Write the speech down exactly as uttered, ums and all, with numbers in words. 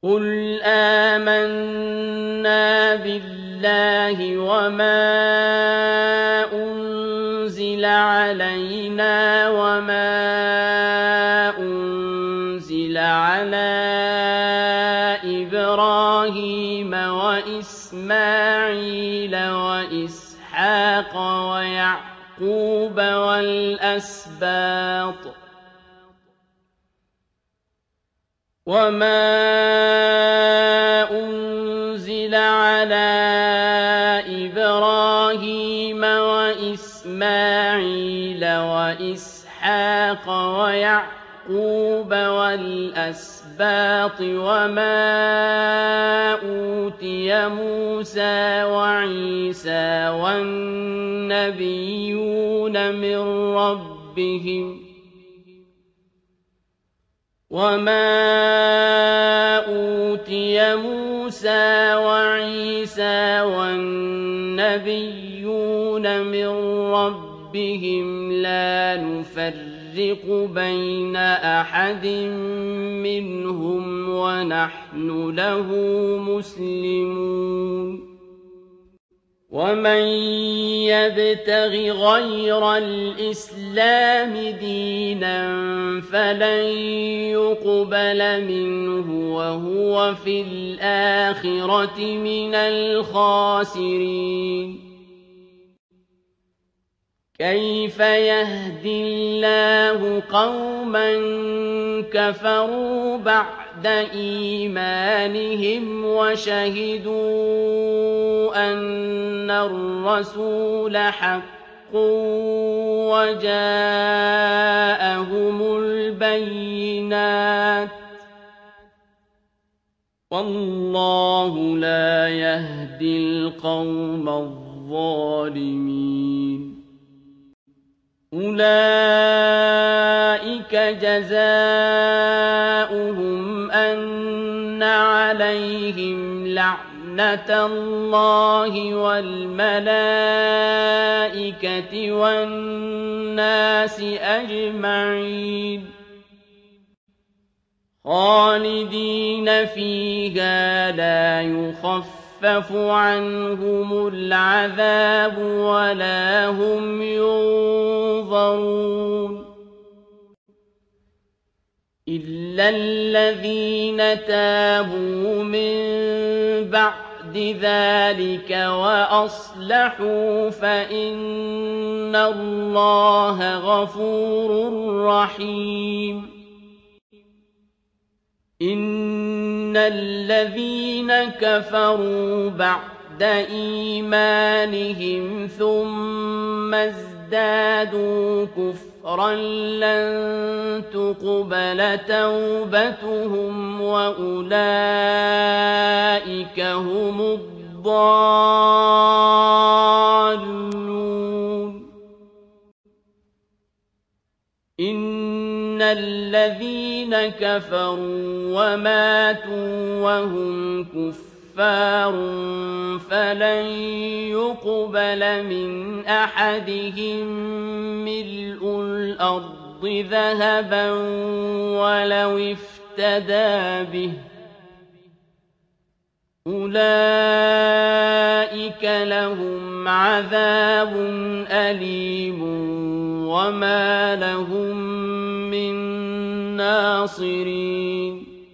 قُلْ آمَنَّا بِاللَّهِ وَمَا أُنزِلَ عَلَيْنَا وَمَا أُنزِلَ عَلَىٰ إِبْرَاهِيمَ وَإِسْمَاعِيلَ وَإِسْحَاقَ وَيَعْقُوبَ وَالْأَسْبَاطِ وَمَا أُنزِلَ عَلَىٰ إِبْرَاهِيمَ وَإِسْمَاعِيلَ وَإِسْحَاقَ وَيَعْقُوبَ وَالْأَسْبَاطِ وَمَا أُوتِيَ مُوسَىٰ وَعِيسَىٰ وَالنَّبِيُّونَ من رَّبِّهِمْ وَمَا أُوتِيَ مُوسَىٰ وَعِيسَىٰ وَالنَّبِيُّونَ مِن رَّبِّهِمْ لَا نُفَرِّقُ بَيْنَ أَحَدٍ مِّنْهُمْ وَنَحْنُ لَهُ مُسْلِمُونَ وَمَن يَبْتَغِ غَيْرَ الْإِسْلَامِ دِينًا فَلَن يُقْبَلَ مِنْهُ وَهُوَ فِي الْآخِرَةِ مِنَ الْخَاسِرِينَ كَيْفَ يَهْدِي اللَّهُ قَوْمًا كَفَرُوا بَعْدَ إِيمَانِهِمْ وَشَهِدُوا أَنَّ الرَّسُولَ حَقٌّ وَجَاءَهُمُ الْبَيِّنَاتُ ۚ وَاللَّهُ لَا يَهْدِي الْقَوْمَ الظَّالِمِينَ أُولَٰئِكَ جَزَاؤُهُمْ أَنَّ عَلَيْهِمْ لَعْنَةَ اللَّهِ وَالْمَلَائِكَةِ وَالنَّاسِ أَجْمَعِينَ خَالِدِينَ فِيهَا لَا يُخَفَّفُ عَنْهُمُ الْعَذَابُ وَلَا هُمْ يُنظَرُونَ إِلَّا الَّذِينَ تَابُوا مِن بَعْدِ ذَٰلِكَ وَأَصْلَحُوا فَإِنَّ اللَّهَ غَفُورٌ رَّحِيمٌ إِنَّ الَّذِينَ كَفَرُوا بَعْدَ إِيمَانِهِمْ ثُمَّ ازْدَادُوا كُفْرًا لَّن تُقْبَلَ تَوْبَتُهُمْ وَأُولَٰئِكَ هُمُ الضَّالُّونَ إِنَّ الَّذِينَ كَفَرُوا وَمَاتُوا وَهُمْ كُفَّارٌ فَلَن يُقْبَلَ مِنْ أَحَدِهِم مِّلْءُ الْأَرْضِ ذَهَبًا وَلَوِ افْتَدَىٰ بِهِ ۗ أُولَٰئِكَ لَهُمْ عَذَابٌ أَلِيمٌ وَمَا لَهُم مِّن نَّاصِرِينَ